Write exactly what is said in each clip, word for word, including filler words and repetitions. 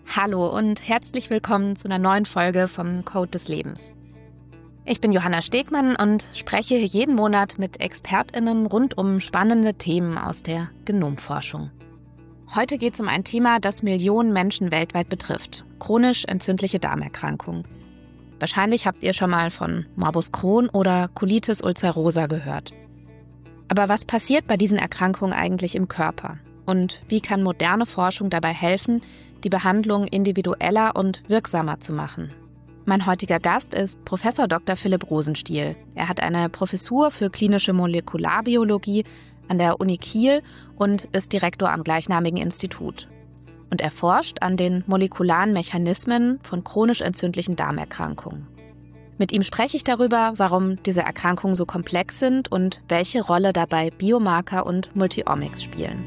Hallo und herzlich willkommen zu einer neuen Folge vom Code des Lebens. Ich bin Johanna Stegmann und spreche hier jeden Monat mit ExpertInnen rund um spannende Themen aus der Genomforschung. Heute geht es um ein Thema, das Millionen Menschen weltweit betrifft: chronisch entzündliche Darmerkrankungen. Wahrscheinlich habt ihr schon mal von Morbus Crohn oder Colitis ulcerosa gehört. Aber was passiert bei diesen Erkrankungen eigentlich im Körper? Und wie kann moderne Forschung dabei helfen, die Behandlung individueller und wirksamer zu machen? Mein heutiger Gast ist Professor Doktor Philipp Rosenstiel. Er hat eine Professur für klinische Molekularbiologie an der Uni Kiel und ist Direktor am gleichnamigen Institut. Und er forscht an den molekularen Mechanismen von chronisch entzündlichen Darmerkrankungen. Mit ihm spreche ich darüber, warum diese Erkrankungen so komplex sind und welche Rolle dabei Biomarker und Multiomics spielen.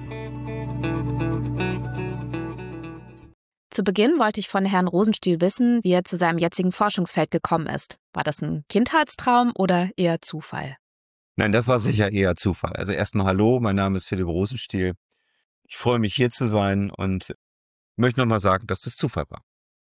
Zu Beginn wollte ich von Herrn Rosenstiel wissen, wie er zu seinem jetzigen Forschungsfeld gekommen ist. War das ein Kindheitstraum oder eher Zufall? Nein, das war sicher eher Zufall. Also erstmal hallo, mein Name ist Philipp Rosenstiel. Ich freue mich, hier zu sein und möchte nochmal sagen, dass das Zufall war.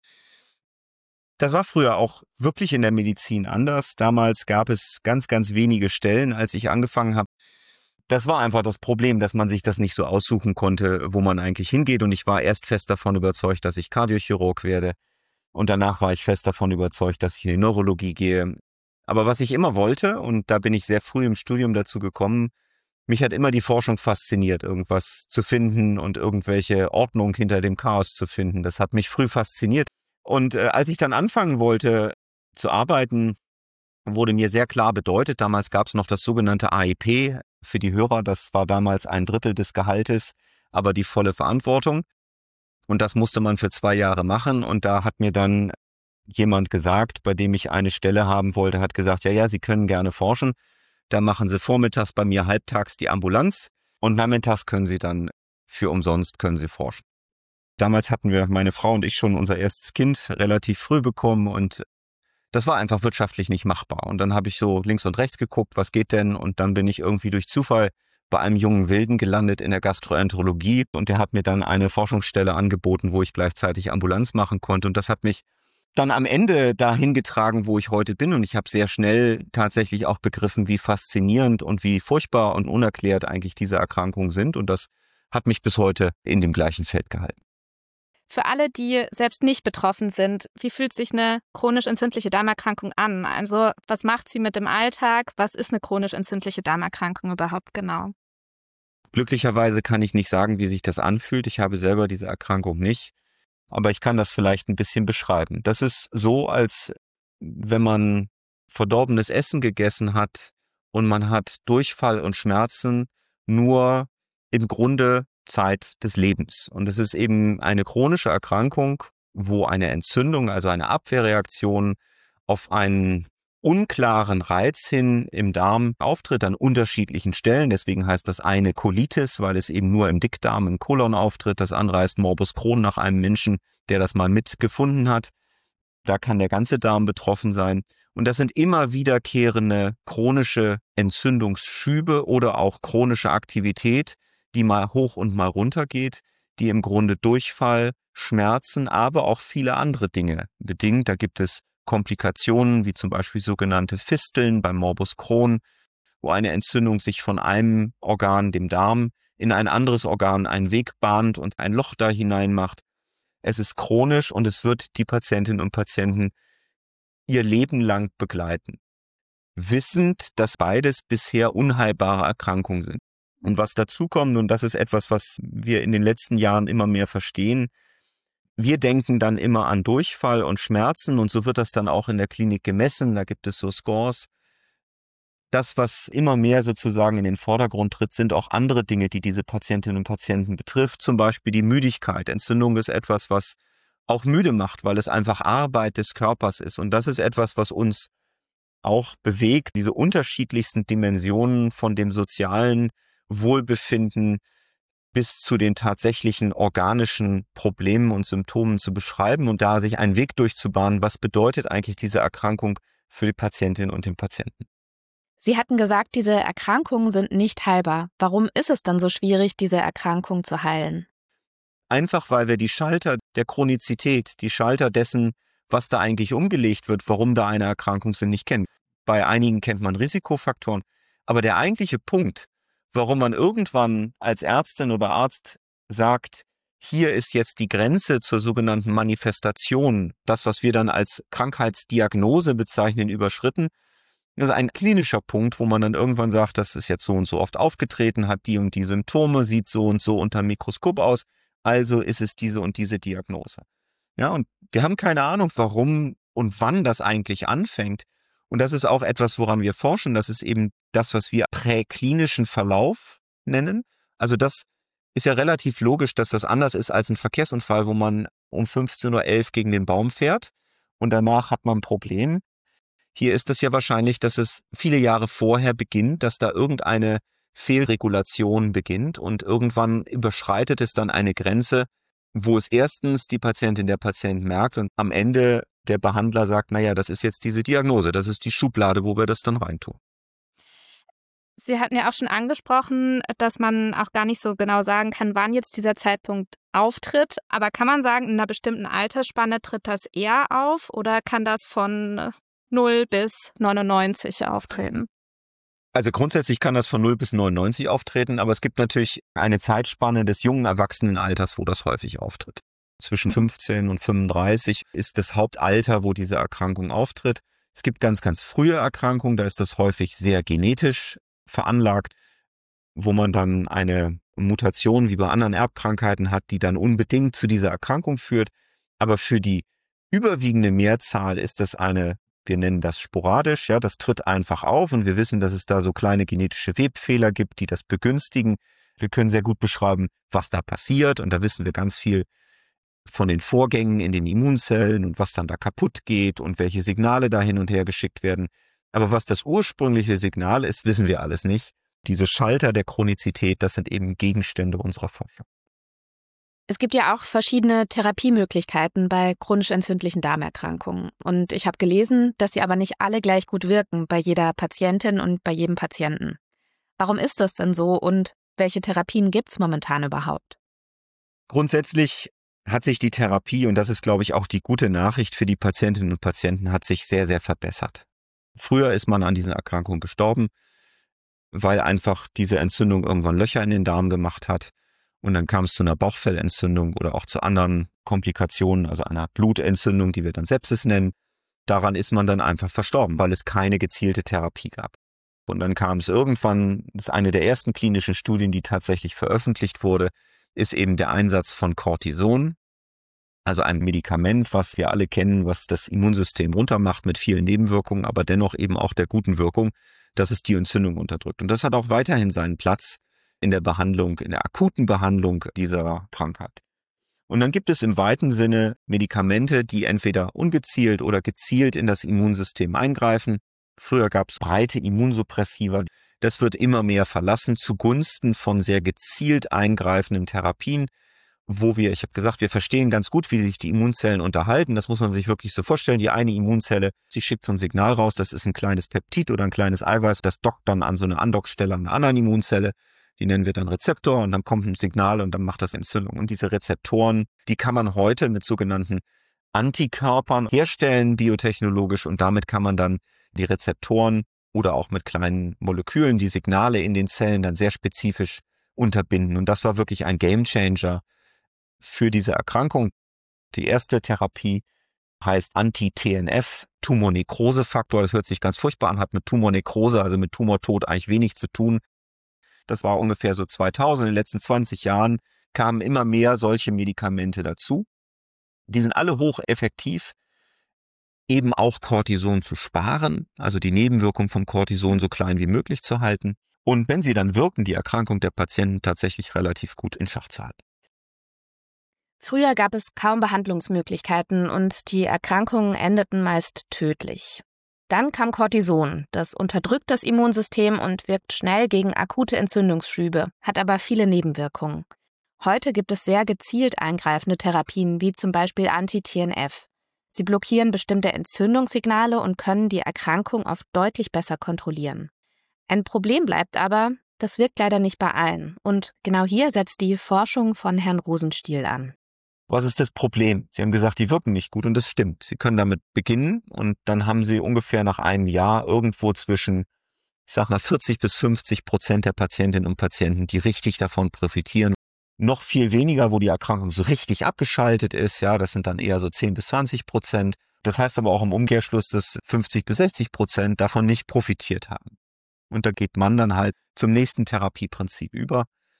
Das war früher auch wirklich in der Medizin anders. Damals gab es ganz, ganz wenige Stellen, als ich angefangen habe. Das war einfach das Problem, dass man sich das nicht so aussuchen konnte, wo man eigentlich hingeht. Und ich war erst fest davon überzeugt, dass ich Kardiochirurg werde. Und danach war ich fest davon überzeugt, dass ich in die Neurologie gehe. Aber was ich immer wollte, und da bin ich sehr früh im Studium dazu gekommen, mich hat immer die Forschung fasziniert, irgendwas zu finden und irgendwelche Ordnung hinter dem Chaos zu finden. Das hat mich früh fasziniert. Und äh, als ich dann anfangen wollte zu arbeiten, wurde mir sehr klar bedeutet, damals gab es noch das sogenannte A I P für die Hörer, das war damals ein Drittel des Gehaltes, aber die volle Verantwortung. Und das musste man für zwei Jahre machen. Und da hat mir dann jemand gesagt, bei dem ich eine Stelle haben wollte, hat gesagt, ja, ja, Sie können gerne forschen. Da machen Sie vormittags bei mir halbtags die Ambulanz und nachmittags können Sie dann für umsonst können Sie forschen. Damals hatten wir, meine Frau und ich, schon unser erstes Kind relativ früh bekommen und das war einfach wirtschaftlich nicht machbar. Und dann habe ich so links und rechts geguckt, was geht denn? Und dann bin ich irgendwie durch Zufall bei einem jungen Wilden gelandet in der Gastroenterologie und der hat mir dann eine Forschungsstelle angeboten, wo ich gleichzeitig Ambulanz machen konnte. Und das hat mich dann am Ende dahin getragen, wo ich heute bin. Und ich habe sehr schnell tatsächlich auch begriffen, wie faszinierend und wie furchtbar und unerklärt eigentlich diese Erkrankungen sind. Und das hat mich bis heute in dem gleichen Feld gehalten. Für alle, die selbst nicht betroffen sind, wie fühlt sich eine chronisch entzündliche Darmerkrankung an? Also was macht sie mit dem Alltag? Was ist eine chronisch entzündliche Darmerkrankung überhaupt genau? Glücklicherweise kann ich nicht sagen, wie sich das anfühlt. Ich habe selber diese Erkrankung nicht. Aber ich kann das vielleicht ein bisschen beschreiben. Das ist so, als wenn man verdorbenes Essen gegessen hat und man hat Durchfall und Schmerzen nur im Grunde Zeit des Lebens. Und es ist eben eine chronische Erkrankung, wo eine Entzündung, also eine Abwehrreaktion auf einen unklaren Reiz hin im Darm auftritt an unterschiedlichen Stellen. Deswegen heißt das eine Colitis, weil es eben nur im Dickdarm, im Kolon auftritt. Das andere heißt Morbus Crohn nach einem Menschen, der das mal mitgefunden hat. Da kann der ganze Darm betroffen sein. Und das sind immer wiederkehrende chronische Entzündungsschübe oder auch chronische Aktivität, die mal hoch und mal runter geht, die im Grunde Durchfall, Schmerzen, aber auch viele andere Dinge bedingt. Da gibt es Komplikationen, wie zum Beispiel sogenannte Fisteln beim Morbus Crohn, wo eine Entzündung sich von einem Organ, dem Darm, in ein anderes Organ einen Weg bahnt und ein Loch da hinein macht. Es ist chronisch und es wird die Patientinnen und Patienten ihr Leben lang begleiten, wissend, dass beides bisher unheilbare Erkrankungen sind. Und was dazu kommt, und das ist etwas, was wir in den letzten Jahren immer mehr verstehen, wir denken dann immer an Durchfall und Schmerzen und so wird das dann auch in der Klinik gemessen, da gibt es so Scores. Das, was immer mehr sozusagen in den Vordergrund tritt, sind auch andere Dinge, die diese Patientinnen und Patienten betrifft, zum Beispiel die Müdigkeit. Entzündung ist etwas, was auch müde macht, weil es einfach Arbeit des Körpers ist und das ist etwas, was uns auch bewegt, diese unterschiedlichsten Dimensionen von dem sozialen Wohlbefinden bis zu den tatsächlichen organischen Problemen und Symptomen zu beschreiben und da sich einen Weg durchzubahnen, was bedeutet eigentlich diese Erkrankung für die Patientin und den Patienten. Sie hatten gesagt, diese Erkrankungen sind nicht heilbar. Warum ist es dann so schwierig, diese Erkrankung zu heilen? Einfach weil wir die Schalter der Chronizität, die Schalter dessen, was da eigentlich umgelegt wird, warum da eine Erkrankung sind, nicht kennen. Bei einigen kennt man Risikofaktoren. Aber der eigentliche Punkt, warum man irgendwann als Ärztin oder Arzt sagt, hier ist jetzt die Grenze zur sogenannten Manifestation, das, was wir dann als Krankheitsdiagnose bezeichnen, überschritten. Das ist ein klinischer Punkt, wo man dann irgendwann sagt, das ist jetzt so und so oft aufgetreten, hat die und die Symptome, sieht so und so unter dem Mikroskop aus, also ist es diese und diese Diagnose. Ja, und wir haben keine Ahnung, warum und wann das eigentlich anfängt. Und das ist auch etwas, woran wir forschen. Das ist eben das, was wir präklinischen Verlauf nennen. Also das ist ja relativ logisch, dass das anders ist als ein Verkehrsunfall, wo man um fünfzehn Uhr elf gegen den Baum fährt und danach hat man ein Problem. Hier ist es ja wahrscheinlich, dass es viele Jahre vorher beginnt, dass da irgendeine Fehlregulation beginnt und irgendwann überschreitet es dann eine Grenze, wo es erstens die Patientin, der Patient merkt und am Ende der Behandler sagt, naja, das ist jetzt diese Diagnose, das ist die Schublade, wo wir das dann reintun. Sie hatten ja auch schon angesprochen, dass man auch gar nicht so genau sagen kann, wann jetzt dieser Zeitpunkt auftritt. Aber kann man sagen, in einer bestimmten Altersspanne tritt das eher auf oder kann das von null bis neunundneunzig auftreten? Also grundsätzlich kann das von null bis neunundneunzig auftreten, aber es gibt natürlich eine Zeitspanne des jungen Erwachsenenalters, wo das häufig auftritt. Zwischen fünfzehn und fünfunddreißig ist das Hauptalter, wo diese Erkrankung auftritt. Es gibt ganz, ganz frühe Erkrankungen, da ist das häufig sehr genetisch veranlagt, wo man dann eine Mutation wie bei anderen Erbkrankheiten hat, die dann unbedingt zu dieser Erkrankung führt. Aber für die überwiegende Mehrzahl ist das eine, wir nennen das sporadisch, ja, das tritt einfach auf und wir wissen, dass es da so kleine genetische Webfehler gibt, die das begünstigen. Wir können sehr gut beschreiben, was da passiert und da wissen wir ganz viel von den Vorgängen in den Immunzellen und was dann da kaputt geht und welche Signale da hin und her geschickt werden. Aber was das ursprüngliche Signal ist, wissen wir alles nicht. Diese Schalter der Chronizität, das sind eben Gegenstände unserer Forschung. Es gibt ja auch verschiedene Therapiemöglichkeiten bei chronisch entzündlichen Darmerkrankungen. Und ich habe gelesen, dass sie aber nicht alle gleich gut wirken bei jeder Patientin und bei jedem Patienten. Warum ist das denn so und welche Therapien gibt es momentan überhaupt? Grundsätzlich hat sich die Therapie, und das ist, glaube ich, auch die gute Nachricht für die Patientinnen und Patienten, hat sich sehr, sehr verbessert. Früher ist man an diesen Erkrankungen gestorben, weil einfach diese Entzündung irgendwann Löcher in den Darm gemacht hat. Und dann kam es zu einer Bauchfellentzündung oder auch zu anderen Komplikationen, also einer Blutentzündung, die wir dann Sepsis nennen. Daran ist man dann einfach verstorben, weil es keine gezielte Therapie gab. Und dann kam es irgendwann, das ist eine der ersten klinischen Studien, die tatsächlich veröffentlicht wurde, ist eben der Einsatz von Cortison, also ein Medikament, was wir alle kennen, was das Immunsystem runtermacht mit vielen Nebenwirkungen, aber dennoch eben auch der guten Wirkung, dass es die Entzündung unterdrückt. Und das hat auch weiterhin seinen Platz in der Behandlung, in der akuten Behandlung dieser Krankheit. Und dann gibt es im weiten Sinne Medikamente, die entweder ungezielt oder gezielt in das Immunsystem eingreifen. Früher gab es breite Immunsuppressiva. Das wird immer mehr verlassen zugunsten von sehr gezielt eingreifenden Therapien, wo wir, ich habe gesagt, wir verstehen ganz gut, wie sich die Immunzellen unterhalten. Das muss man sich wirklich so vorstellen. Die eine Immunzelle, sie schickt so ein Signal raus, das ist ein kleines Peptid oder ein kleines Eiweiß, das dockt dann an so eine Andockstelle an einer anderen Immunzelle. Die nennen wir dann Rezeptor und dann kommt ein Signal und dann macht das Entzündung. Und diese Rezeptoren, die kann man heute mit sogenannten Antikörpern herstellen, biotechnologisch, und damit kann man dann die Rezeptoren oder auch mit kleinen Molekülen die Signale in den Zellen dann sehr spezifisch unterbinden. Und das war wirklich ein Gamechanger für diese Erkrankung. Die erste Therapie heißt Anti-T N F, Tumornekrosefaktor. Das hört sich ganz furchtbar an, hat mit Tumornekrose, also mit Tumortod, eigentlich wenig zu tun. Das war ungefähr so zweitausend. In den letzten zwanzig Jahren kamen immer mehr solche Medikamente dazu. Die sind alle hocheffektiv, eben auch Cortison zu sparen, also die Nebenwirkung vom Cortison so klein wie möglich zu halten. Und wenn sie dann wirken, die Erkrankung der Patienten tatsächlich relativ gut in Schach zu halten. Früher gab es kaum Behandlungsmöglichkeiten und die Erkrankungen endeten meist tödlich. Dann kam Cortison, das unterdrückt das Immunsystem und wirkt schnell gegen akute Entzündungsschübe, hat aber viele Nebenwirkungen. Heute gibt es sehr gezielt eingreifende Therapien, wie zum Beispiel Anti-T N F. Sie blockieren bestimmte Entzündungssignale und können die Erkrankung oft deutlich besser kontrollieren. Ein Problem bleibt aber, das wirkt leider nicht bei allen. Und genau hier setzt die Forschung von Herrn Rosenstiel an. Was ist das Problem? Sie haben gesagt, die wirken nicht gut und das stimmt. Sie können damit beginnen und dann haben Sie ungefähr nach einem Jahr irgendwo zwischen, ich sag mal, vierzig bis fünfzig Prozent der Patientinnen und Patienten, die richtig davon profitieren. Noch viel weniger, wo die Erkrankung so richtig abgeschaltet ist. Ja, das sind dann eher so zehn bis zwanzig Prozent. Das heißt aber auch im Umkehrschluss, dass fünfzig bis sechzig Prozent davon nicht profitiert haben. Und da geht man dann halt zum nächsten Therapieprinzip über,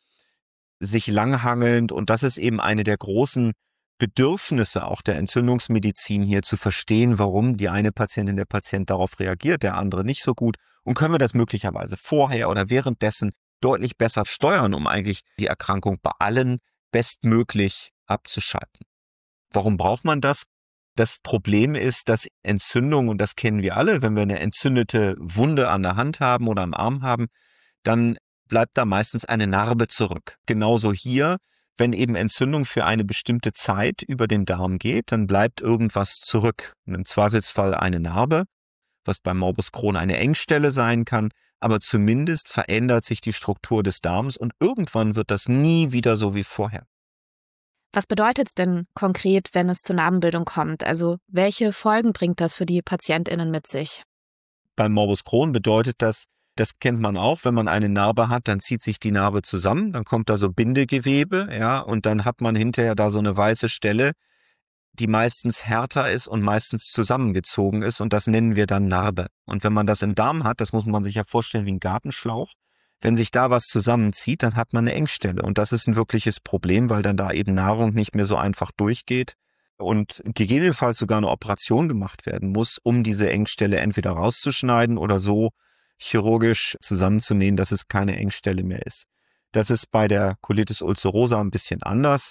sich langhangelnd. Und das ist eben eine der großen Bedürfnisse auch der Entzündungsmedizin hier, zu verstehen, warum die eine Patientin, der Patient darauf reagiert, der andere nicht so gut. Und können wir das möglicherweise vorher oder währenddessen deutlich besser steuern, um eigentlich die Erkrankung bei allen bestmöglich abzuschalten. Warum braucht man das? Das Problem ist, dass Entzündung, und das kennen wir alle, wenn wir eine entzündete Wunde an der Hand haben oder am Arm haben, dann bleibt da meistens eine Narbe zurück. Genauso hier, wenn eben Entzündung für eine bestimmte Zeit über den Darm geht, dann bleibt irgendwas zurück. Und im Zweifelsfall eine Narbe, was beim Morbus Crohn eine Engstelle sein kann, aber zumindest verändert sich die Struktur des Darms und irgendwann wird das nie wieder so wie vorher. Was bedeutet es denn konkret, wenn es zur Narbenbildung kommt? Also welche Folgen bringt das für die PatientInnen mit sich? Beim Morbus Crohn bedeutet das, das kennt man auch, wenn man eine Narbe hat, dann zieht sich die Narbe zusammen, dann kommt da so Bindegewebe, ja, und dann hat man hinterher da so eine weiße Stelle, die meistens härter ist und meistens zusammengezogen ist, und das nennen wir dann Narbe. Und wenn man das im Darm hat, das muss man sich ja vorstellen wie ein Gartenschlauch, wenn sich da was zusammenzieht, dann hat man eine Engstelle, und das ist ein wirkliches Problem, weil dann da eben Nahrung nicht mehr so einfach durchgeht und gegebenenfalls sogar eine Operation gemacht werden muss, um diese Engstelle entweder rauszuschneiden oder so chirurgisch zusammenzunähen, dass es keine Engstelle mehr ist. Das ist bei der Colitis ulcerosa ein bisschen anders.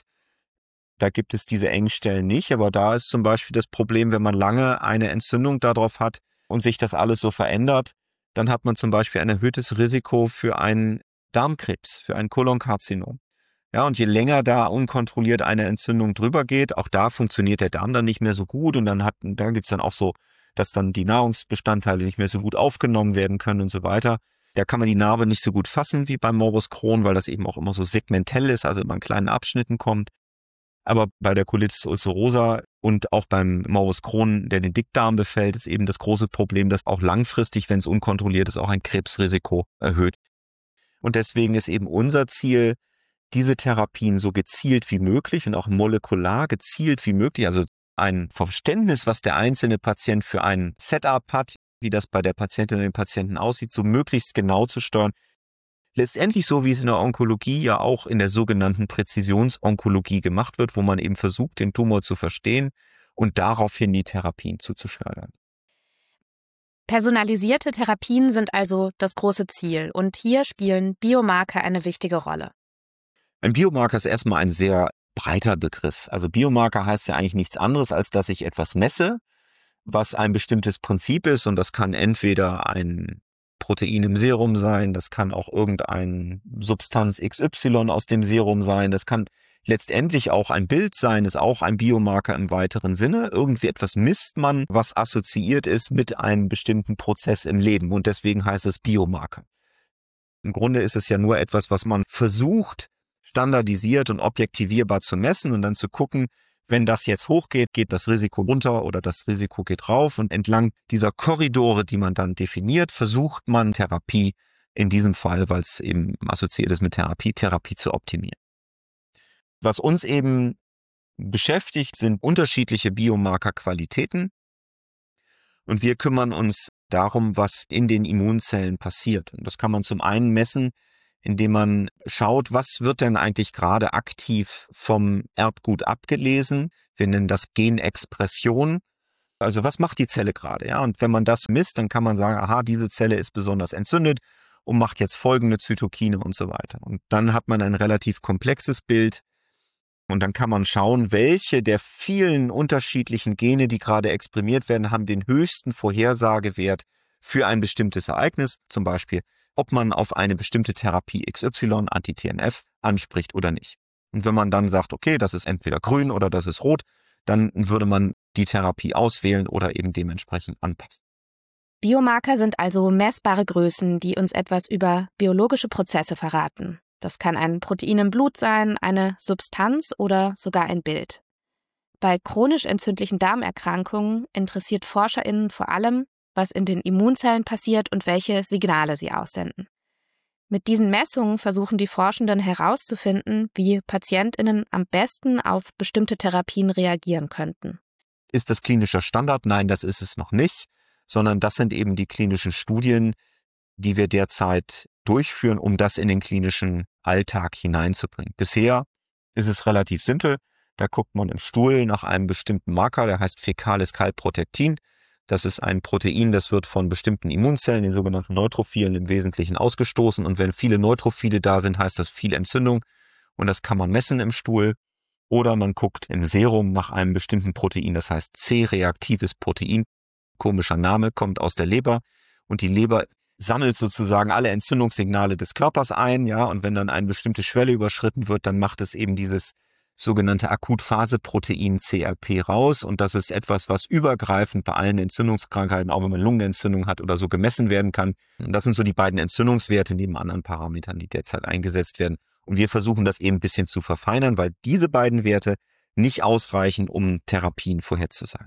Da gibt es diese Engstellen nicht, aber da ist zum Beispiel das Problem, wenn man lange eine Entzündung darauf hat und sich das alles so verändert, dann hat man zum Beispiel ein erhöhtes Risiko für einen Darmkrebs, für ein Kolonkarzinom. Ja, und je länger da unkontrolliert eine Entzündung drüber geht, auch da funktioniert der Darm dann nicht mehr so gut, und dann hat, da gibt's dann auch so, dass dann die Nahrungsbestandteile nicht mehr so gut aufgenommen werden können und so weiter. Da kann man die Narbe nicht so gut fassen wie beim Morbus Crohn, weil das eben auch immer so segmentell ist, also immer in kleinen Abschnitten kommt. Aber bei der Colitis ulcerosa und auch beim Morbus Crohn, der den Dickdarm befällt, ist eben das große Problem, dass auch langfristig, wenn es unkontrolliert ist, auch ein Krebsrisiko erhöht. Und deswegen ist eben unser Ziel, diese Therapien so gezielt wie möglich und auch molekular gezielt wie möglich, also ein Verständnis, was der einzelne Patient für ein Setup hat, wie das bei der Patientin und dem Patienten aussieht, so möglichst genau zu steuern. Letztendlich so, wie es in der Onkologie ja auch in der sogenannten Präzisionsonkologie gemacht wird, wo man eben versucht, den Tumor zu verstehen und daraufhin die Therapien zuzusteuern. Personalisierte Therapien sind also das große Ziel, und hier spielen Biomarker eine wichtige Rolle. Ein Biomarker ist erstmal ein sehr breiter Begriff. Also Biomarker heißt ja eigentlich nichts anderes, als dass ich etwas messe, was ein bestimmtes Prinzip ist, und das kann entweder ein Protein im Serum sein, das kann auch irgendeine Substanz X Y aus dem Serum sein, das kann letztendlich auch ein Bild sein, ist auch ein Biomarker im weiteren Sinne. Irgendwie etwas misst man, was assoziiert ist mit einem bestimmten Prozess im Leben, und deswegen heißt es Biomarker. Im Grunde ist es ja nur etwas, was man versucht, standardisiert und objektivierbar zu messen und dann zu gucken, wenn das jetzt hochgeht, geht das Risiko runter oder das Risiko geht rauf, und entlang dieser Korridore, die man dann definiert, versucht man Therapie, in diesem Fall, weil es eben assoziiert ist mit Therapie, Therapie zu optimieren. Was uns eben beschäftigt, sind unterschiedliche Biomarkerqualitäten, und wir kümmern uns darum, was in den Immunzellen passiert. Und das kann man zum einen messen, indem man schaut, was wird denn eigentlich gerade aktiv vom Erbgut abgelesen. Wir nennen das Genexpression. Also was macht die Zelle gerade? Ja? Und wenn man das misst, dann kann man sagen, aha, diese Zelle ist besonders entzündet und macht jetzt folgende Zytokine und so weiter. Und dann hat man ein relativ komplexes Bild, und dann kann man schauen, welche der vielen unterschiedlichen Gene, die gerade exprimiert werden, haben den höchsten Vorhersagewert für ein bestimmtes Ereignis, zum Beispiel ob man auf eine bestimmte Therapie X Y, Anti-T N F, anspricht oder nicht. Und wenn man dann sagt, okay, das ist entweder grün oder das ist rot, dann würde man die Therapie auswählen oder eben dementsprechend anpassen. Biomarker sind also messbare Größen, die uns etwas über biologische Prozesse verraten. Das kann ein Protein im Blut sein, eine Substanz oder sogar ein Bild. Bei chronisch entzündlichen Darmerkrankungen interessiert ForscherInnen vor allem, was in den Immunzellen passiert und welche Signale sie aussenden. Mit diesen Messungen versuchen die Forschenden herauszufinden, wie PatientInnen am besten auf bestimmte Therapien reagieren könnten. Ist das klinischer Standard? Nein, das ist es noch nicht, sondern das sind eben die klinischen Studien, die wir derzeit durchführen, um das in den klinischen Alltag hineinzubringen. Bisher ist es relativ simpel. Da guckt man im Stuhl nach einem bestimmten Marker, der heißt fäkales Kalprotektin. Das ist ein Protein, das wird von bestimmten Immunzellen, den sogenannten Neutrophilen, im Wesentlichen ausgestoßen. Und wenn viele Neutrophile da sind, heißt das viel Entzündung. Und das kann man messen im Stuhl. Oder man guckt im Serum nach einem bestimmten Protein, das heißt C-reaktives Protein. Komischer Name, kommt aus der Leber. Und die Leber sammelt sozusagen alle Entzündungssignale des Körpers ein, ja, und wenn dann eine bestimmte Schwelle überschritten wird, dann macht es eben dieses sogenannte Akutphaseprotein C R P raus, und das ist etwas, was übergreifend bei allen Entzündungskrankheiten, auch wenn man Lungenentzündung hat oder so, gemessen werden kann. Und das sind so die beiden Entzündungswerte neben anderen Parametern, die derzeit eingesetzt werden. Und wir versuchen das eben ein bisschen zu verfeinern, weil diese beiden Werte nicht ausreichen, um Therapien vorherzusagen.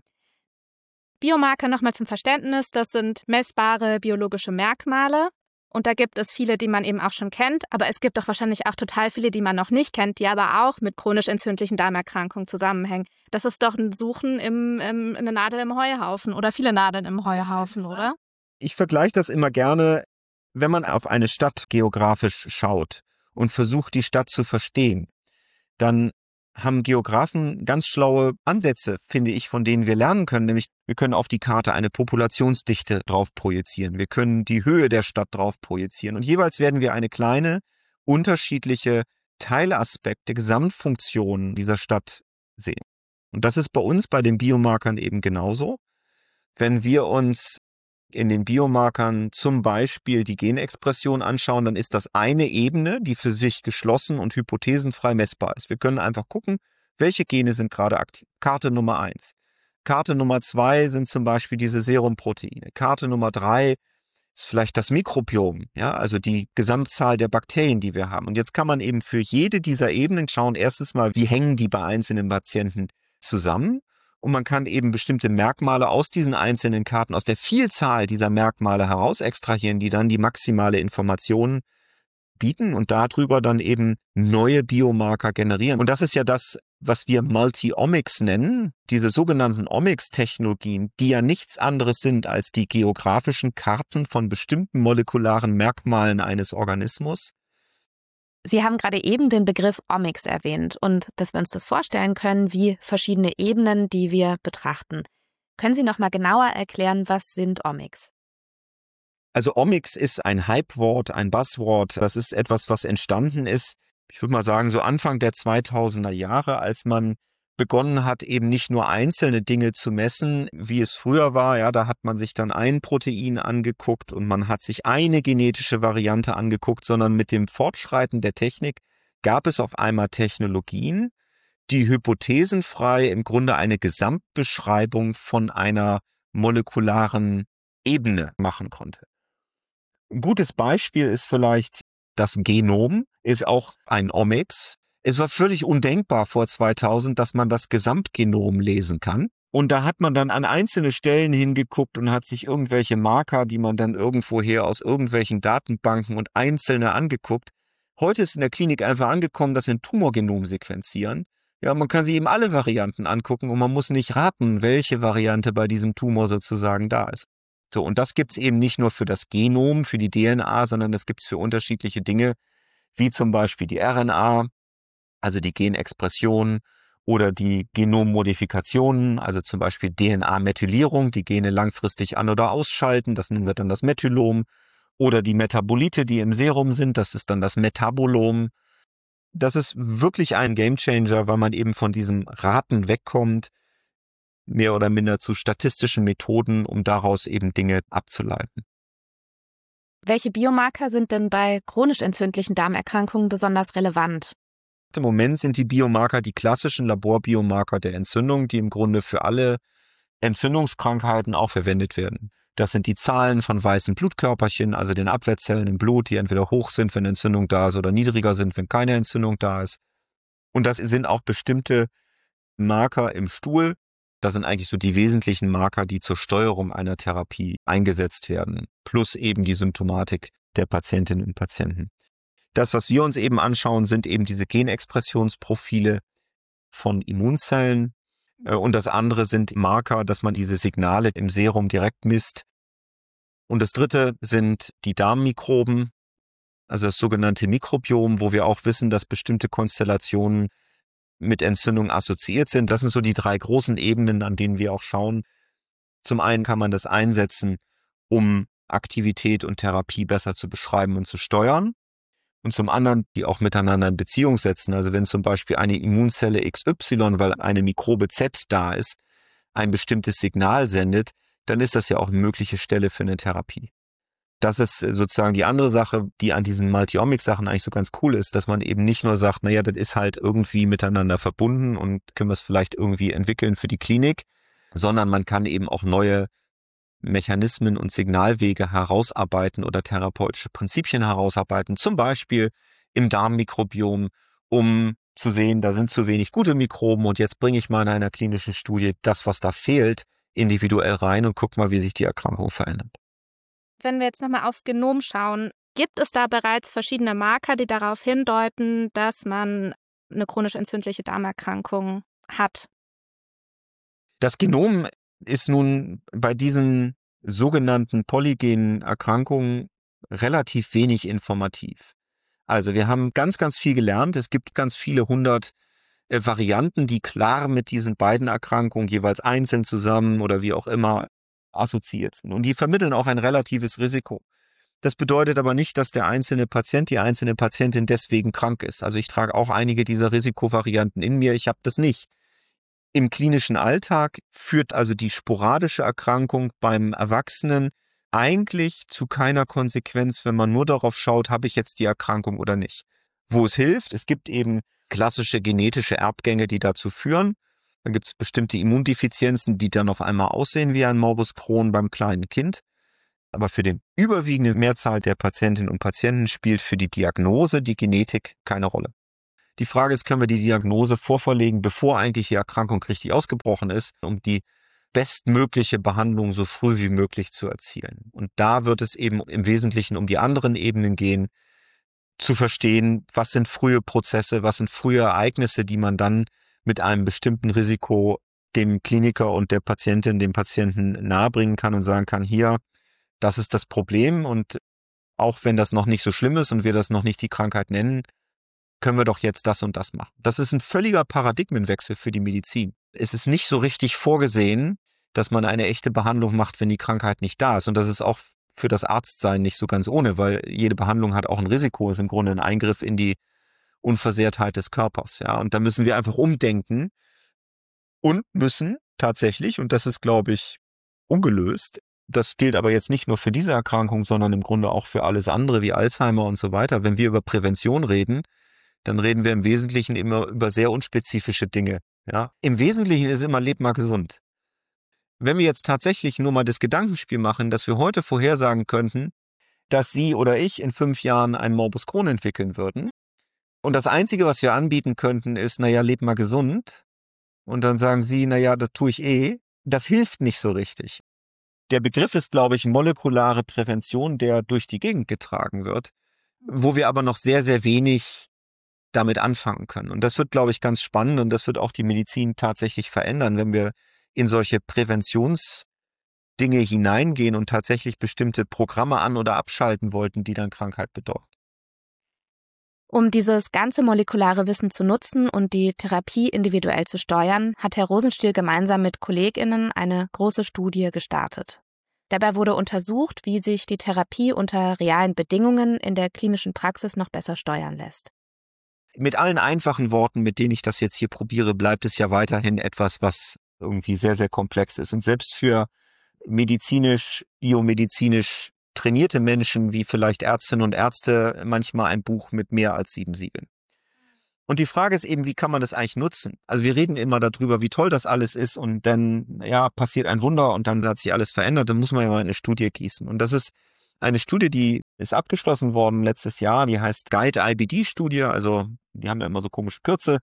Biomarker nochmal zum Verständnis, das sind messbare biologische Merkmale. Und da gibt es viele, die man eben auch schon kennt, aber es gibt doch wahrscheinlich auch total viele, die man noch nicht kennt, die aber auch mit chronisch entzündlichen Darmerkrankungen zusammenhängen. Das ist doch ein Suchen im, im, eine Nadel im Heuhaufen oder viele Nadeln im Heuhaufen, oder? Ich vergleiche das immer gerne, wenn man auf eine Stadt geografisch schaut und versucht, die Stadt zu verstehen, dann haben Geografen ganz schlaue Ansätze, finde ich, von denen wir lernen können. Nämlich, wir können auf die Karte eine Populationsdichte drauf projizieren. Wir können die Höhe der Stadt drauf projizieren. Und jeweils werden wir eine kleine, unterschiedliche Teilaspekt der Gesamtfunktion dieser Stadt sehen. Und das ist bei uns bei den Biomarkern eben genauso. Wenn wir uns in den Biomarkern zum Beispiel die Genexpression anschauen, dann ist das eine Ebene, die für sich geschlossen und hypothesenfrei messbar ist. Wir können einfach gucken, welche Gene sind gerade aktiv. Karte Nummer eins. Karte Nummer zwei sind zum Beispiel diese Serumproteine. Karte Nummer drei ist vielleicht das Mikrobiom, ja, also die Gesamtzahl der Bakterien, die wir haben. Und jetzt kann man eben für jede dieser Ebenen schauen, erstens mal, wie hängen die bei einzelnen Patienten zusammen. Und man kann eben bestimmte Merkmale aus diesen einzelnen Karten, aus der Vielzahl dieser Merkmale heraus extrahieren, die dann die maximale Information bieten und darüber dann eben neue Biomarker generieren. Und das ist ja das, was wir Multi-Omics nennen, diese sogenannten Omics-Technologien, die ja nichts anderes sind als die geografischen Karten von bestimmten molekularen Merkmalen eines Organismus. Sie haben gerade eben den Begriff Omics erwähnt und dass wir uns das vorstellen können, wie verschiedene Ebenen, die wir betrachten. Können Sie noch mal genauer erklären, was sind Omics? Also Omics ist ein Hypewort, ein Buzzword. Das ist etwas, was entstanden ist, ich würde mal sagen, so Anfang der zweitausender Jahre, als man begonnen hat, eben nicht nur einzelne Dinge zu messen, wie es früher war. Ja, da hat man sich dann ein Protein angeguckt und man hat sich eine genetische Variante angeguckt, sondern mit dem Fortschreiten der Technik gab es auf einmal Technologien, die hypothesenfrei im Grunde eine Gesamtbeschreibung von einer molekularen Ebene machen konnte. Ein gutes Beispiel ist vielleicht das Genom, ist auch ein Omics. Es war völlig undenkbar vor zweitausend, dass man das Gesamtgenom lesen kann. Und da hat man dann an einzelne Stellen hingeguckt und hat sich irgendwelche Marker, die man dann irgendwoher aus irgendwelchen Datenbanken und einzelne angeguckt. Heute ist in der Klinik einfach angekommen, dass wir ein Tumorgenom sequenzieren. Ja, man kann sich eben alle Varianten angucken und man muss nicht raten, welche Variante bei diesem Tumor sozusagen da ist. So, und das gibt's eben nicht nur für das Genom, für die D N A, sondern das gibt's für unterschiedliche Dinge, wie zum Beispiel die R N A, also die Genexpression, oder die Genommodifikationen, also zum Beispiel D N A-Methylierung, die Gene langfristig an- oder ausschalten, das nennen wir dann das Methylom, oder die Metabolite, die im Serum sind, das ist dann das Metabolom. Das ist wirklich ein Gamechanger, weil man eben von diesem Raten wegkommt, mehr oder minder zu statistischen Methoden, um daraus eben Dinge abzuleiten. Welche Biomarker sind denn bei chronisch entzündlichen Darmerkrankungen besonders relevant? Im Moment sind die Biomarker die klassischen Laborbiomarker der Entzündung, die im Grunde für alle Entzündungskrankheiten auch verwendet werden. Das sind die Zahlen von weißen Blutkörperchen, also den Abwehrzellen im Blut, die entweder hoch sind, wenn Entzündung da ist, oder niedriger sind, wenn keine Entzündung da ist. Und das sind auch bestimmte Marker im Stuhl. Das sind eigentlich so die wesentlichen Marker, die zur Steuerung einer Therapie eingesetzt werden, plus eben die Symptomatik der Patientinnen und Patienten. Das, was wir uns eben anschauen, sind eben diese Genexpressionsprofile von Immunzellen. Und das andere sind Marker, dass man diese Signale im Serum direkt misst. Und das dritte sind die Darmmikroben, also das sogenannte Mikrobiom, wo wir auch wissen, dass bestimmte Konstellationen mit Entzündung assoziiert sind. Das sind so die drei großen Ebenen, an denen wir auch schauen. Zum einen kann man das einsetzen, um Aktivität und Therapie besser zu beschreiben und zu steuern. Und zum anderen die auch miteinander in Beziehung setzen. Also wenn zum Beispiel eine Immunzelle X Y, weil eine Mikrobe Z da ist, ein bestimmtes Signal sendet, dann ist das ja auch eine mögliche Stelle für eine Therapie. Das ist sozusagen die andere Sache, die an diesen Multiomics-Sachen eigentlich so ganz cool ist, dass man eben nicht nur sagt, naja, das ist halt irgendwie miteinander verbunden und können wir es vielleicht irgendwie entwickeln für die Klinik, sondern man kann eben auch neue Mechanismen und Signalwege herausarbeiten oder therapeutische Prinzipien herausarbeiten, zum Beispiel im Darmmikrobiom, um zu sehen, da sind zu wenig gute Mikroben und jetzt bringe ich mal in einer klinischen Studie das, was da fehlt, individuell rein und guck mal, wie sich die Erkrankung verändert. Wenn wir jetzt nochmal aufs Genom schauen, gibt es da bereits verschiedene Marker, die darauf hindeuten, dass man eine chronisch entzündliche Darmerkrankung hat? Das Genom ist nun bei diesen sogenannten polygenen Erkrankungen relativ wenig informativ. Also wir haben ganz, ganz viel gelernt. Es gibt ganz viele hundert äh, Varianten, die klar mit diesen beiden Erkrankungen jeweils einzeln zusammen oder wie auch immer assoziiert sind. Und die vermitteln auch ein relatives Risiko. Das bedeutet aber nicht, dass der einzelne Patient, die einzelne Patientin deswegen krank ist. Also ich trage auch einige dieser Risikovarianten in mir. Ich habe das nicht. Im klinischen Alltag führt also die sporadische Erkrankung beim Erwachsenen eigentlich zu keiner Konsequenz, wenn man nur darauf schaut, habe ich jetzt die Erkrankung oder nicht. Wo es hilft, es gibt eben klassische genetische Erbgänge, die dazu führen. Dann gibt es bestimmte Immundefizienzen, die dann auf einmal aussehen wie ein Morbus Crohn beim kleinen Kind. Aber für den überwiegende Mehrzahl der Patientinnen und Patienten spielt für die Diagnose die Genetik keine Rolle. Die Frage ist, können wir die Diagnose vorverlegen, bevor eigentlich die Erkrankung richtig ausgebrochen ist, um die bestmögliche Behandlung so früh wie möglich zu erzielen. Und da wird es eben im Wesentlichen um die anderen Ebenen gehen, zu verstehen, was sind frühe Prozesse, was sind frühe Ereignisse, die man dann mit einem bestimmten Risiko dem Kliniker und der Patientin, dem Patienten nahebringen kann und sagen kann, hier, das ist das Problem und auch wenn das noch nicht so schlimm ist und wir das noch nicht die Krankheit nennen, können wir doch jetzt das und das machen. Das ist ein völliger Paradigmenwechsel für die Medizin. Es ist nicht so richtig vorgesehen, dass man eine echte Behandlung macht, wenn die Krankheit nicht da ist. Und das ist auch für das Arztsein nicht so ganz ohne, weil jede Behandlung hat auch ein Risiko, ist im Grunde ein Eingriff in die Unversehrtheit des Körpers. Ja, und da müssen wir einfach umdenken und müssen tatsächlich, und das ist, glaube ich, ungelöst, das gilt aber jetzt nicht nur für diese Erkrankung, sondern im Grunde auch für alles andere wie Alzheimer und so weiter. Wenn wir über Prävention reden, dann reden wir im Wesentlichen immer über sehr unspezifische Dinge. Ja? Im Wesentlichen ist immer, lebt mal gesund. Wenn wir jetzt tatsächlich nur mal das Gedankenspiel machen, dass wir heute vorhersagen könnten, dass Sie oder ich in fünf Jahren einen Morbus Crohn entwickeln würden und das Einzige, was wir anbieten könnten, ist, naja, lebt mal gesund und dann sagen Sie, naja, das tue ich eh, das hilft nicht so richtig. Der Begriff ist, glaube ich, molekulare Prävention, der durch die Gegend getragen wird, wo wir aber noch sehr, sehr wenig damit anfangen können. Und das wird, glaube ich, ganz spannend und das wird auch die Medizin tatsächlich verändern, wenn wir in solche Präventionsdinge hineingehen und tatsächlich bestimmte Programme an- oder abschalten wollten, die dann Krankheit bedeuten. Um dieses ganze molekulare Wissen zu nutzen und die Therapie individuell zu steuern, hat Herr Rosenstiel gemeinsam mit KollegInnen eine große Studie gestartet. Dabei wurde untersucht, wie sich die Therapie unter realen Bedingungen in der klinischen Praxis noch besser steuern lässt. Mit allen einfachen Worten, mit denen ich das jetzt hier probiere, bleibt es ja weiterhin etwas, was irgendwie sehr, sehr komplex ist. Und selbst für medizinisch, biomedizinisch trainierte Menschen, wie vielleicht Ärztinnen und Ärzte, manchmal ein Buch mit mehr als sieben Siegeln. Und die Frage ist eben, wie kann man das eigentlich nutzen? Also wir reden immer darüber, wie toll das alles ist und dann ja passiert ein Wunder und dann hat sich alles verändert. Dann muss man ja mal eine Studie gießen. Und das ist eine Studie, die ist abgeschlossen worden letztes Jahr. Die heißt Guide I B D-Studie. Also die haben ja immer so komische Kürze.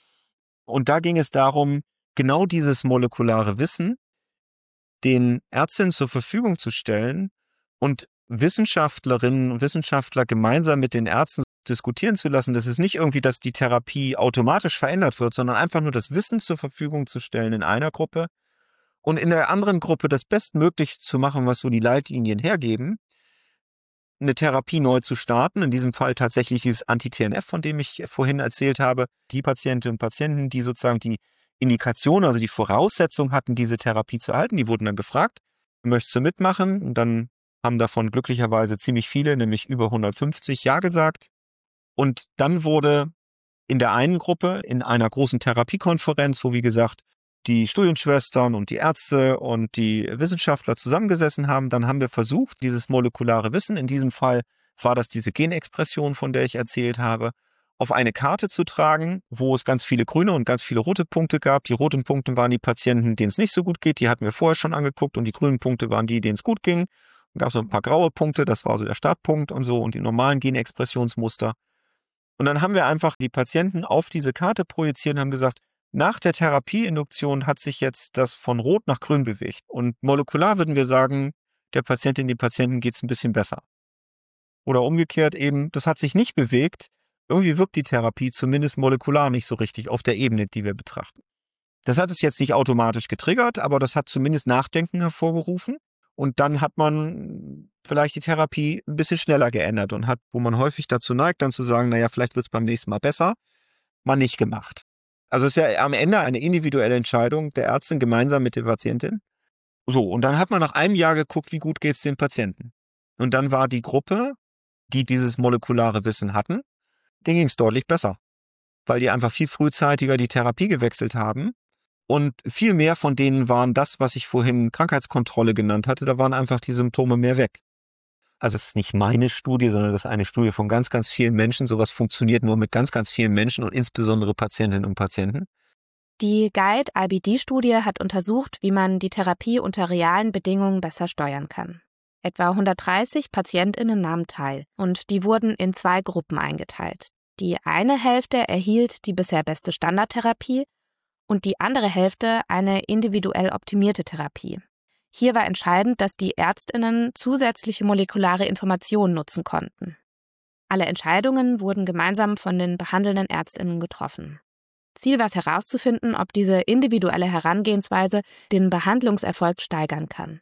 Und da ging es darum, genau dieses molekulare Wissen den Ärztinnen zur Verfügung zu stellen und Wissenschaftlerinnen und Wissenschaftler gemeinsam mit den Ärzten diskutieren zu lassen. Das ist nicht irgendwie, dass die Therapie automatisch verändert wird, sondern einfach nur das Wissen zur Verfügung zu stellen in einer Gruppe und in der anderen Gruppe das bestmöglich zu machen, was so die Leitlinien hergeben, eine Therapie neu zu starten, in diesem Fall tatsächlich dieses Anti-T N F, von dem ich vorhin erzählt habe. Die Patientinnen und Patienten, die sozusagen die Indikation, also die Voraussetzung hatten, diese Therapie zu erhalten, die wurden dann gefragt, möchtest du mitmachen? Und dann haben davon glücklicherweise ziemlich viele, nämlich über hundertfünfzig, Ja gesagt. Und dann wurde in der einen Gruppe, in einer großen Therapiekonferenz, wo wie gesagt die Studienschwestern und die Ärzte und die Wissenschaftler zusammengesessen haben, dann haben wir versucht, dieses molekulare Wissen, in diesem Fall war das diese Genexpression, von der ich erzählt habe, auf eine Karte zu tragen, wo es ganz viele grüne und ganz viele rote Punkte gab. Die roten Punkte waren die Patienten, denen es nicht so gut geht, die hatten wir vorher schon angeguckt, und die grünen Punkte waren die, denen es gut ging. Dann gab es so ein paar graue Punkte, das war so der Startpunkt und so, und die normalen Genexpressionsmuster. Und dann haben wir einfach die Patienten auf diese Karte projiziert und haben gesagt, nach der Therapieinduktion hat sich jetzt das von rot nach grün bewegt. Und molekular würden wir sagen, der Patientin, dem Patienten geht es ein bisschen besser. Oder umgekehrt eben, das hat sich nicht bewegt. Irgendwie wirkt die Therapie zumindest molekular nicht so richtig auf der Ebene, die wir betrachten. Das hat es jetzt nicht automatisch getriggert, aber das hat zumindest Nachdenken hervorgerufen. Und dann hat man vielleicht die Therapie ein bisschen schneller geändert und hat, wo man häufig dazu neigt, dann zu sagen, naja, vielleicht wird es beim nächsten Mal besser, mal nicht gemacht. Also es ist ja am Ende eine individuelle Entscheidung der Ärztin gemeinsam mit der Patientin. So, und dann hat man nach einem Jahr geguckt, wie gut geht es den Patienten. Und dann war die Gruppe, die dieses molekulare Wissen hatten, denen ging es deutlich besser, weil die einfach viel frühzeitiger die Therapie gewechselt haben. Und viel mehr von denen waren das, was ich vorhin Krankheitskontrolle genannt hatte, da waren einfach die Symptome mehr weg. Also es ist nicht meine Studie, sondern das ist eine Studie von ganz, ganz vielen Menschen. Sowas funktioniert nur mit ganz, ganz vielen Menschen und insbesondere Patientinnen und Patienten. Die Guide I B D-Studie hat untersucht, wie man die Therapie unter realen Bedingungen besser steuern kann. Etwa hundertdreißig PatientInnen nahmen teil und die wurden in zwei Gruppen eingeteilt. Die eine Hälfte erhielt die bisher beste Standardtherapie und die andere Hälfte eine individuell optimierte Therapie. Hier war entscheidend, dass die ÄrztInnen zusätzliche molekulare Informationen nutzen konnten. Alle Entscheidungen wurden gemeinsam von den behandelnden ÄrztInnen getroffen. Ziel war es herauszufinden, ob diese individuelle Herangehensweise den Behandlungserfolg steigern kann.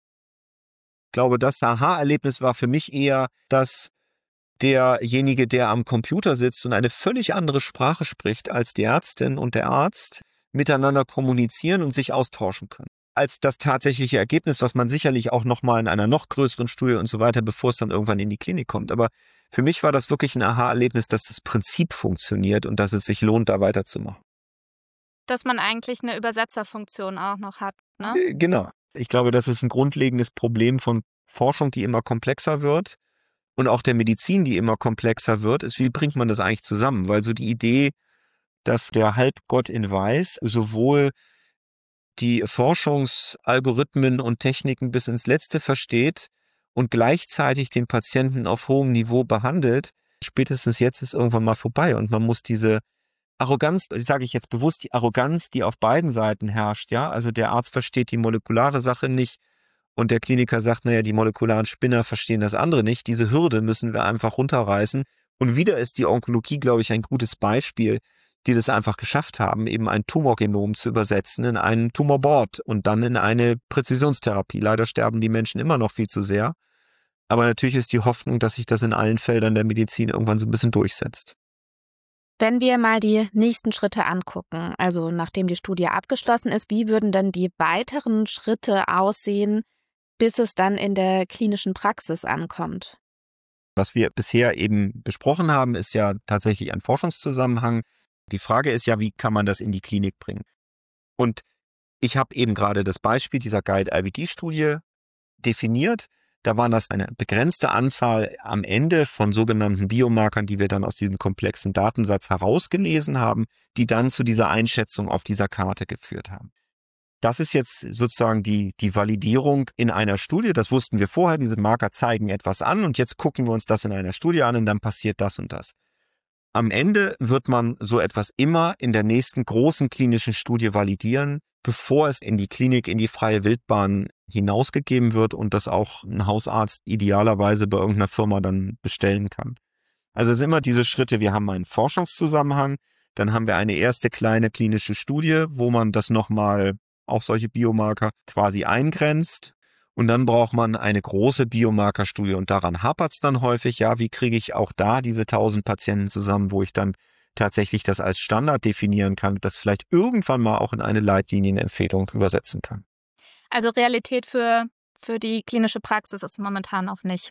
Ich glaube, das Aha-Erlebnis war für mich eher, dass derjenige, der am Computer sitzt und eine völlig andere Sprache spricht als die Ärztin und der Arzt, miteinander kommunizieren und sich austauschen können, als das tatsächliche Ergebnis, was man sicherlich auch nochmal in einer noch größeren Studie und so weiter, bevor es dann irgendwann in die Klinik kommt. Aber für mich war das wirklich ein Aha-Erlebnis, dass das Prinzip funktioniert und dass es sich lohnt, da weiterzumachen. Dass man eigentlich eine Übersetzerfunktion auch noch hat, ne? Genau. Ich glaube, das ist ein grundlegendes Problem von Forschung, die immer komplexer wird, und auch der Medizin, die immer komplexer wird, ist, wie bringt man das eigentlich zusammen? Weil so die Idee, dass der Halbgott in Weiß sowohl die Forschungsalgorithmen und Techniken bis ins Letzte versteht und gleichzeitig den Patienten auf hohem Niveau behandelt, spätestens jetzt ist irgendwann mal vorbei und man muss diese Arroganz, sage ich jetzt bewusst, die Arroganz, die auf beiden Seiten herrscht, ja, also der Arzt versteht die molekulare Sache nicht und der Kliniker sagt, naja, die molekularen Spinner verstehen das andere nicht, diese Hürde müssen wir einfach runterreißen. Und wieder ist die Onkologie, glaube ich, ein gutes Beispiel, die das einfach geschafft haben, eben ein Tumorgenom zu übersetzen in einen Tumorboard und dann in eine Präzisionstherapie. Leider sterben die Menschen immer noch viel zu sehr. Aber natürlich ist die Hoffnung, dass sich das in allen Feldern der Medizin irgendwann so ein bisschen durchsetzt. Wenn wir mal die nächsten Schritte angucken, also nachdem die Studie abgeschlossen ist, wie würden denn die weiteren Schritte aussehen, bis es dann in der klinischen Praxis ankommt? Was wir bisher eben besprochen haben, ist ja tatsächlich ein Forschungszusammenhang. Die Frage ist ja, wie kann man das in die Klinik bringen? Und ich habe eben gerade das Beispiel dieser Guide I B D-Studie definiert. Da waren das eine begrenzte Anzahl am Ende von sogenannten Biomarkern, die wir dann aus diesem komplexen Datensatz herausgelesen haben, die dann zu dieser Einschätzung auf dieser Karte geführt haben. Das ist jetzt sozusagen die, die Validierung in einer Studie. Das wussten wir vorher. Diese Marker zeigen etwas an und jetzt gucken wir uns das in einer Studie an und dann passiert das und das. Am Ende wird man so etwas immer in der nächsten großen klinischen Studie validieren, bevor es in die Klinik, in die freie Wildbahn hinausgegeben wird und das auch ein Hausarzt idealerweise bei irgendeiner Firma dann bestellen kann. Also es sind immer diese Schritte. Wir haben einen Forschungszusammenhang, dann haben wir eine erste kleine klinische Studie, wo man das nochmal, auch solche Biomarker, quasi eingrenzt. Und dann braucht man eine große Biomarkerstudie und daran hapert es dann häufig. Ja, wie kriege ich auch da diese tausend Patienten zusammen, wo ich dann tatsächlich das als Standard definieren kann, das vielleicht irgendwann mal auch in eine Leitlinienempfehlung übersetzen kann. Also Realität für, für die klinische Praxis ist momentan auch nicht.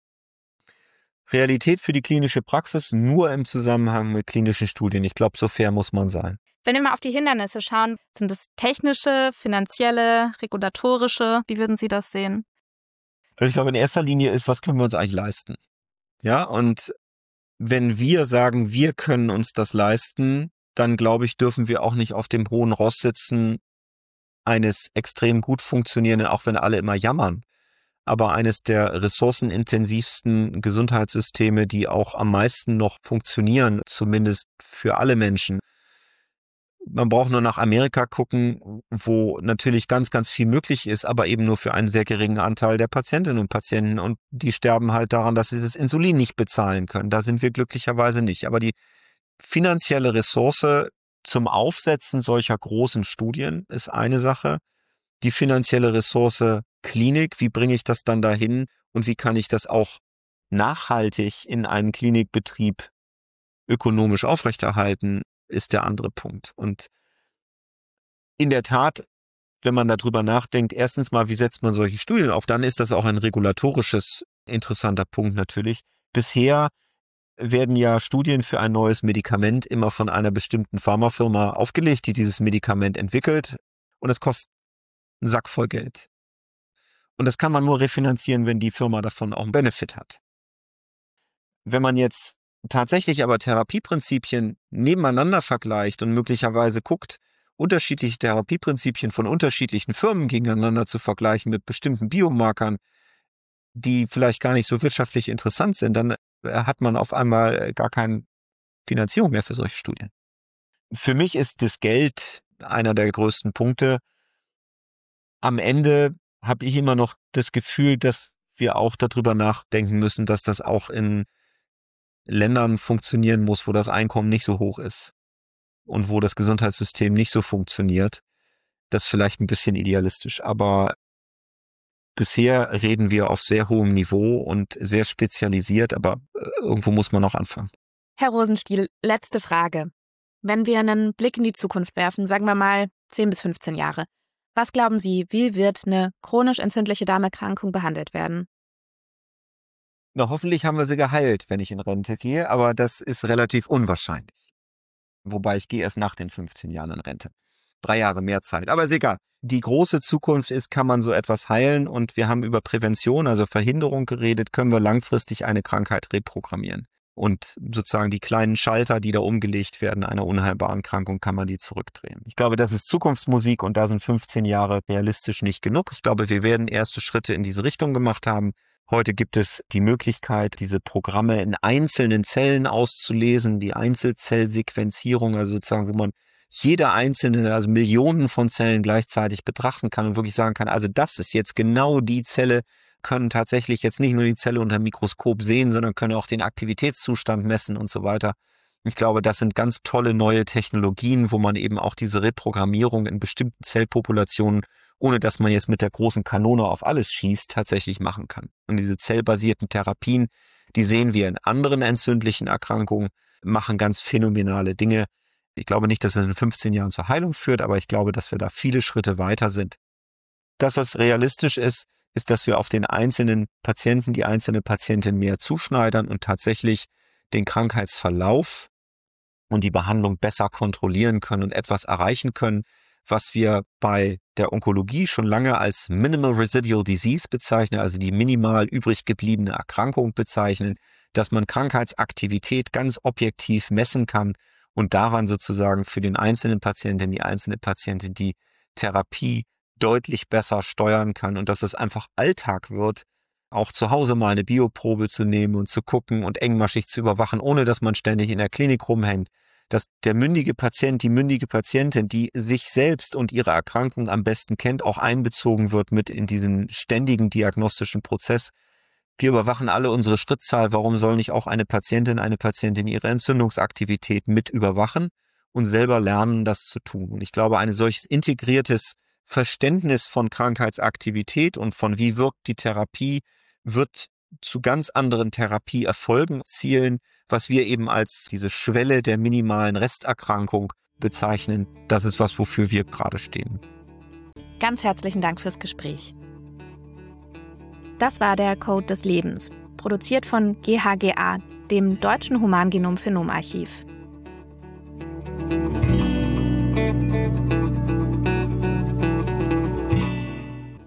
Realität für die klinische Praxis nur im Zusammenhang mit klinischen Studien. Ich glaube, so fair muss man sein. Wenn wir mal auf die Hindernisse schauen, sind es technische, finanzielle, regulatorische? Wie würden Sie das sehen? Also ich glaube, in erster Linie ist, was können wir uns eigentlich leisten? Ja, und wenn wir sagen, wir können uns das leisten, dann glaube ich, dürfen wir auch nicht auf dem hohen Ross sitzen eines extrem gut funktionierenden, auch wenn alle immer jammern, aber eines der ressourcenintensivsten Gesundheitssysteme, die auch am meisten noch funktionieren, zumindest für alle Menschen. Man braucht nur nach Amerika gucken, wo natürlich ganz, ganz viel möglich ist, aber eben nur für einen sehr geringen Anteil der Patientinnen und Patienten. Und die sterben halt daran, dass sie das Insulin nicht bezahlen können. Da sind wir glücklicherweise nicht. Aber die finanzielle Ressource zum Aufsetzen solcher großen Studien ist eine Sache. Die finanzielle Ressource Klinik, wie bringe ich das dann dahin und wie kann ich das auch nachhaltig in einem Klinikbetrieb ökonomisch aufrechterhalten, ist der andere Punkt. Und in der Tat, wenn man darüber nachdenkt, erstens mal, wie setzt man solche Studien auf, dann ist das auch ein regulatorisches interessanter Punkt natürlich. Bisher werden ja Studien für ein neues Medikament immer von einer bestimmten Pharmafirma aufgelegt, die dieses Medikament entwickelt und es kostet einen Sack voll Geld. Und das kann man nur refinanzieren, wenn die Firma davon auch einen Benefit hat. Wenn man jetzt tatsächlich aber Therapieprinzipien nebeneinander vergleicht und möglicherweise guckt, unterschiedliche Therapieprinzipien von unterschiedlichen Firmen gegeneinander zu vergleichen mit bestimmten Biomarkern, die vielleicht gar nicht so wirtschaftlich interessant sind, dann hat man auf einmal gar keine Finanzierung mehr für solche Studien. Für mich ist das Geld einer der größten Punkte. Am Ende habe ich immer noch das Gefühl, dass wir auch darüber nachdenken müssen, dass das auch in Ländern funktionieren muss, wo das Einkommen nicht so hoch ist und wo das Gesundheitssystem nicht so funktioniert. Das ist vielleicht ein bisschen idealistisch, aber bisher reden wir auf sehr hohem Niveau und sehr spezialisiert, aber irgendwo muss man noch anfangen. Herr Rosenstiel, letzte Frage. Wenn wir einen Blick in die Zukunft werfen, sagen wir mal zehn bis fünfzehn Jahre, was glauben Sie, wie wird eine chronisch entzündliche Darmerkrankung behandelt werden? Na, hoffentlich haben wir sie geheilt, wenn ich in Rente gehe, aber das ist relativ unwahrscheinlich. Wobei ich gehe erst nach den fünfzehn Jahren in Rente. Drei Jahre mehr Zeit, aber ist egal. Die große Zukunft ist, kann man so etwas heilen und wir haben über Prävention, also Verhinderung geredet, können wir langfristig eine Krankheit reprogrammieren. Und sozusagen die kleinen Schalter, die da umgelegt werden, einer unheilbaren Krankung, kann man die zurückdrehen. Ich glaube, das ist Zukunftsmusik und da sind fünfzehn Jahre realistisch nicht genug. Ich glaube, wir werden erste Schritte in diese Richtung gemacht haben. Heute gibt es die Möglichkeit, diese Programme in einzelnen Zellen auszulesen, die Einzelzellsequenzierung, also sozusagen, wo man jede einzelne, also Millionen von Zellen gleichzeitig betrachten kann und wirklich sagen kann, also das ist jetzt genau die Zelle, können tatsächlich jetzt nicht nur die Zelle unter dem Mikroskop sehen, sondern können auch den Aktivitätszustand messen und so weiter. Ich glaube, das sind ganz tolle neue Technologien, wo man eben auch diese Reprogrammierung in bestimmten Zellpopulationen, ohne dass man jetzt mit der großen Kanone auf alles schießt, tatsächlich machen kann. Und diese zellbasierten Therapien, die sehen wir in anderen entzündlichen Erkrankungen, machen ganz phänomenale Dinge. Ich glaube nicht, dass es in fünfzehn Jahren zur Heilung führt, aber ich glaube, dass wir da viele Schritte weiter sind. Das, was realistisch ist, ist, dass wir auf den einzelnen Patienten, die einzelne Patientin mehr zuschneidern und tatsächlich den Krankheitsverlauf und die Behandlung besser kontrollieren können und etwas erreichen können, was wir bei der Onkologie schon lange als Minimal Residual Disease bezeichnen, also die minimal übrig gebliebene Erkrankung bezeichnen, dass man Krankheitsaktivität ganz objektiv messen kann und daran sozusagen für den einzelnen Patienten, die einzelne Patientin die Therapie deutlich besser steuern kann und dass es einfach Alltag wird, auch zu Hause mal eine Bioprobe zu nehmen und zu gucken und engmaschig zu überwachen, ohne dass man ständig in der Klinik rumhängt, dass der mündige Patient, die mündige Patientin, die sich selbst und ihre Erkrankung am besten kennt, auch einbezogen wird mit in diesen ständigen diagnostischen Prozess. Wir überwachen alle unsere Schrittzahl. Warum soll nicht auch eine Patientin, eine Patientin ihre Entzündungsaktivität mit überwachen und selber lernen, das zu tun? Und ich glaube, ein solches integriertes Verständnis von Krankheitsaktivität und von wie wirkt die Therapie wird zu ganz anderen Therapieerfolgen zielen, was wir eben als diese Schwelle der minimalen Resterkrankung bezeichnen. Das ist was, wofür wir gerade stehen. Ganz herzlichen Dank fürs Gespräch. Das war der Code des Lebens, produziert von G H G A, dem Deutschen Humangenom-Phenom-Archiv.